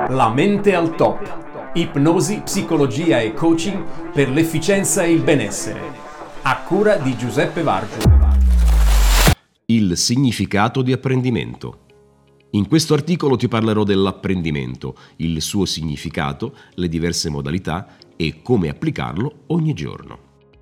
La mente al top. Ipnosi, psicologia e coaching per l'efficienza e il benessere. A cura di Giuseppe Vargio. Il significato di apprendimento. In questo articolo ti parlerò dell'apprendimento, il suo significato, le diverse modalità e come applicarlo ogni giorno.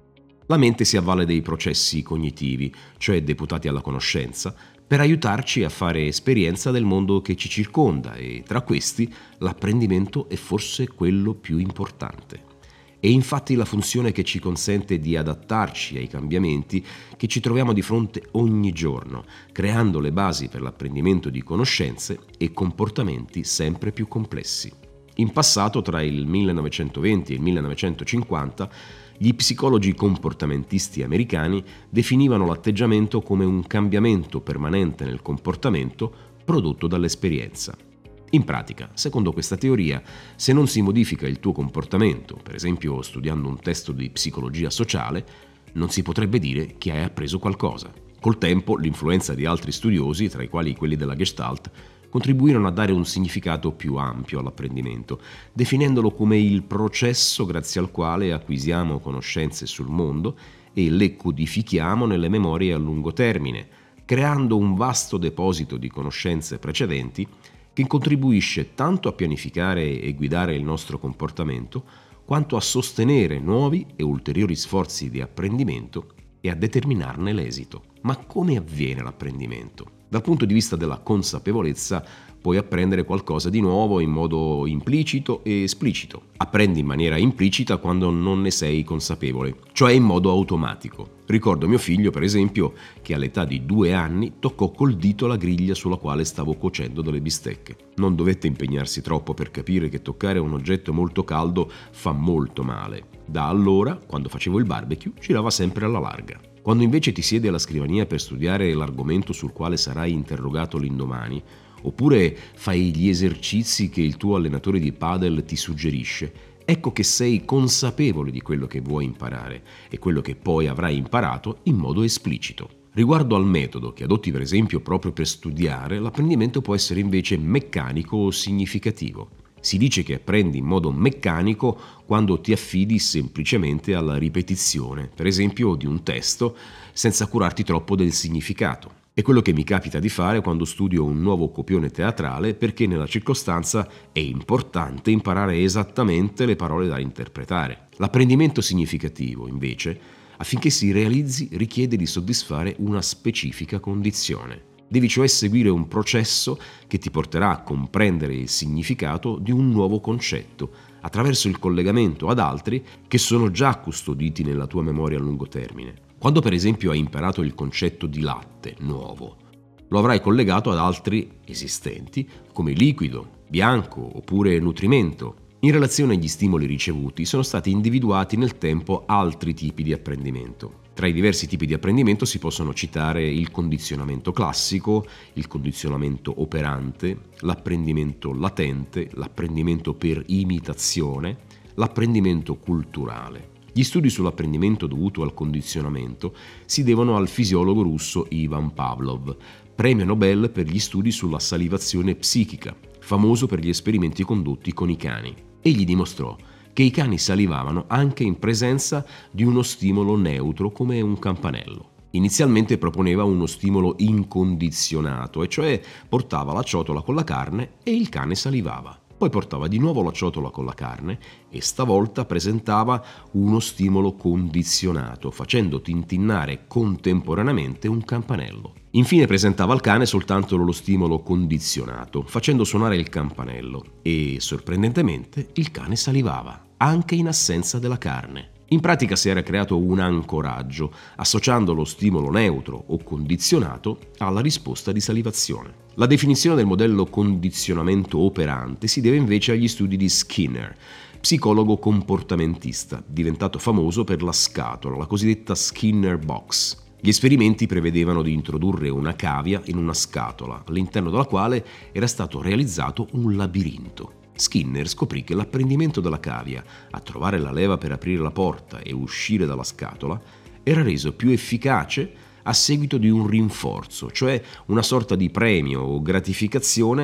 La mente si avvale dei processi cognitivi, cioè deputati alla conoscenza, per aiutarci a fare esperienza del mondo che ci circonda e tra questi l'apprendimento è forse quello più importante. È infatti la funzione che ci consente di adattarci ai cambiamenti che ci troviamo di fronte ogni giorno, creando le basi per l'apprendimento di conoscenze e comportamenti sempre più complessi. In passato, tra il 1920 e il 1950, gli psicologi comportamentisti americani definivano l'atteggiamento come un cambiamento permanente nel comportamento prodotto dall'esperienza. In pratica, secondo questa teoria, se non si modifica il tuo comportamento, per esempio studiando un testo di psicologia sociale, non si potrebbe dire che hai appreso qualcosa. Col tempo, l'influenza di altri studiosi, tra i quali quelli della Gestalt, contribuirono a dare un significato più ampio all'apprendimento, definendolo come il processo grazie al quale acquisiamo conoscenze sul mondo e le codifichiamo nelle memorie a lungo termine, creando un vasto deposito di conoscenze precedenti che contribuisce tanto a pianificare e guidare il nostro comportamento, quanto a sostenere nuovi e ulteriori sforzi di apprendimento e a determinarne l'esito. Ma come avviene l'apprendimento? Dal punto di vista della consapevolezza, puoi apprendere qualcosa di nuovo in modo implicito e esplicito. Apprendi in maniera implicita quando non ne sei consapevole, cioè in modo automatico. Ricordo mio figlio, per esempio, che all'età di 2 anni toccò col dito la griglia sulla quale stavo cuocendo delle bistecche. Non dovette impegnarsi troppo per capire che toccare un oggetto molto caldo fa molto male. Da allora, quando facevo il barbecue, girava sempre alla larga. Quando invece ti siedi alla scrivania per studiare l'argomento sul quale sarai interrogato l'indomani, oppure fai gli esercizi che il tuo allenatore di padel ti suggerisce, ecco che sei consapevole di quello che vuoi imparare e quello che poi avrai imparato in modo esplicito. Riguardo al metodo che adotti per esempio proprio per studiare, l'apprendimento può essere invece meccanico o significativo. Si dice che apprendi in modo meccanico quando ti affidi semplicemente alla ripetizione, per esempio di un testo, senza curarti troppo del significato. È quello che mi capita di fare quando studio un nuovo copione teatrale, perché nella circostanza è importante imparare esattamente le parole da interpretare. L'apprendimento significativo, invece, affinché si realizzi, richiede di soddisfare una specifica condizione. Devi cioè seguire un processo che ti porterà a comprendere il significato di un nuovo concetto attraverso il collegamento ad altri che sono già custoditi nella tua memoria a lungo termine. Quando per esempio hai imparato il concetto di latte nuovo, lo avrai collegato ad altri esistenti come liquido, bianco oppure nutrimento. In relazione agli stimoli ricevuti sono stati individuati nel tempo altri tipi di apprendimento. Tra i diversi tipi di apprendimento si possono citare il condizionamento classico, il condizionamento operante, l'apprendimento latente, l'apprendimento per imitazione, l'apprendimento culturale. Gli studi sull'apprendimento dovuto al condizionamento si devono al fisiologo russo Ivan Pavlov, premio Nobel per gli studi sulla salivazione psichica, famoso per gli esperimenti condotti con i cani. Egli dimostrò che i cani salivavano anche in presenza di uno stimolo neutro come un campanello. Inizialmente proponeva uno stimolo incondizionato, e cioè portava la ciotola con la carne e il cane salivava. Poi portava di nuovo la ciotola con la carne e stavolta presentava uno stimolo condizionato, facendo tintinnare contemporaneamente un campanello. Infine presentava al cane soltanto lo stimolo condizionato, facendo suonare il campanello e, sorprendentemente, il cane salivava, anche in assenza della carne. In pratica si era creato un ancoraggio, associando lo stimolo neutro o condizionato alla risposta di salivazione. La definizione del modello condizionamento operante si deve invece agli studi di Skinner, psicologo comportamentista, diventato famoso per la scatola, la cosiddetta Skinner Box. Gli esperimenti prevedevano di introdurre una cavia in una scatola, all'interno della quale era stato realizzato un labirinto. Skinner scoprì che l'apprendimento della cavia a trovare la leva per aprire la porta e uscire dalla scatola era reso più efficace a seguito di un rinforzo, cioè una sorta di premio o gratificazione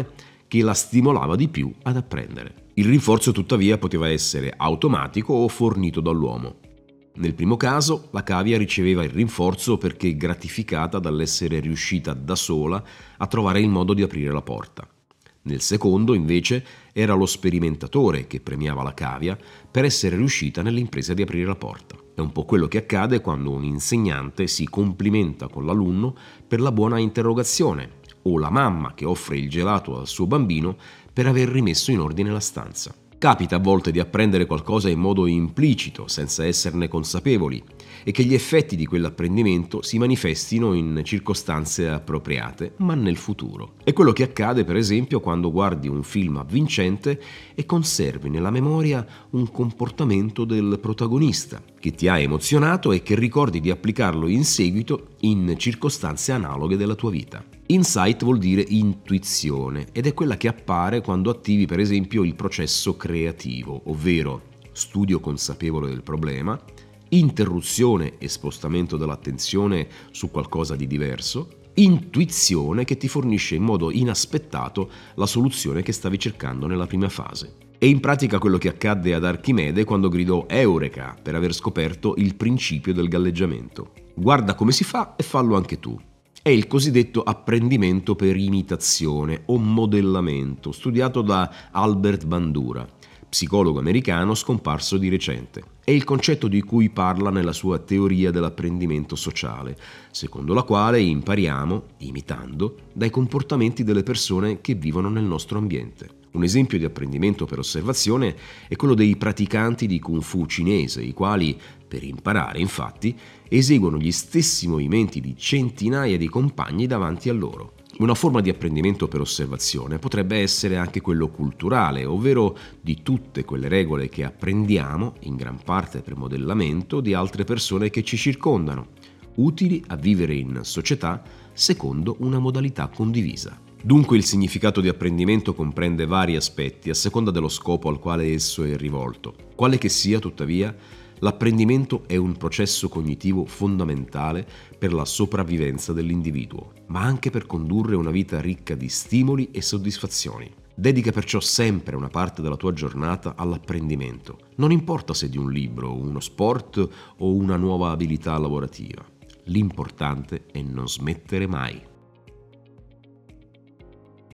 che la stimolava di più ad apprendere. Il rinforzo tuttavia poteva essere automatico o fornito dall'uomo. Nel primo caso, la cavia riceveva il rinforzo perché gratificata dall'essere riuscita da sola a trovare il modo di aprire la porta. Nel secondo, invece, era lo sperimentatore che premiava la cavia per essere riuscita nell'impresa di aprire la porta. È un po' quello che accade quando un insegnante si complimenta con l'alunno per la buona interrogazione o la mamma che offre il gelato al suo bambino per aver rimesso in ordine la stanza. Capita a volte di apprendere qualcosa in modo implicito, senza esserne consapevoli, e che gli effetti di quell'apprendimento si manifestino in circostanze appropriate, ma nel futuro. È quello che accade, per esempio, quando guardi un film avvincente e conservi nella memoria un comportamento del protagonista, che ti ha emozionato e che ricordi di applicarlo in seguito in circostanze analoghe della tua vita. Insight vuol dire intuizione ed è quella che appare quando attivi per esempio il processo creativo, ovvero studio consapevole del problema, interruzione e spostamento dell'attenzione su qualcosa di diverso, intuizione che ti fornisce in modo inaspettato la soluzione che stavi cercando nella prima fase. È in pratica quello che accadde ad Archimede quando gridò Eureka per aver scoperto il principio del galleggiamento. Guarda come si fa e fallo anche tu. È il cosiddetto apprendimento per imitazione o modellamento, studiato da Albert Bandura, psicologo americano scomparso di recente. È il concetto di cui parla nella sua teoria dell'apprendimento sociale, secondo la quale impariamo, imitando, dai comportamenti delle persone che vivono nel nostro ambiente. Un esempio di apprendimento per osservazione è quello dei praticanti di Kung Fu cinese, i quali, per imparare infatti, eseguono gli stessi movimenti di centinaia di compagni davanti a loro. Una forma di apprendimento per osservazione potrebbe essere anche quello culturale, ovvero di tutte quelle regole che apprendiamo, in gran parte per modellamento, di altre persone che ci circondano, utili a vivere in società secondo una modalità condivisa. Dunque il significato di apprendimento comprende vari aspetti a seconda dello scopo al quale esso è rivolto. Quale che sia, tuttavia, l'apprendimento è un processo cognitivo fondamentale per la sopravvivenza dell'individuo, ma anche per condurre una vita ricca di stimoli e soddisfazioni. Dedica perciò sempre una parte della tua giornata all'apprendimento, non importa se di un libro, uno sport o una nuova abilità lavorativa. L'importante è non smettere mai.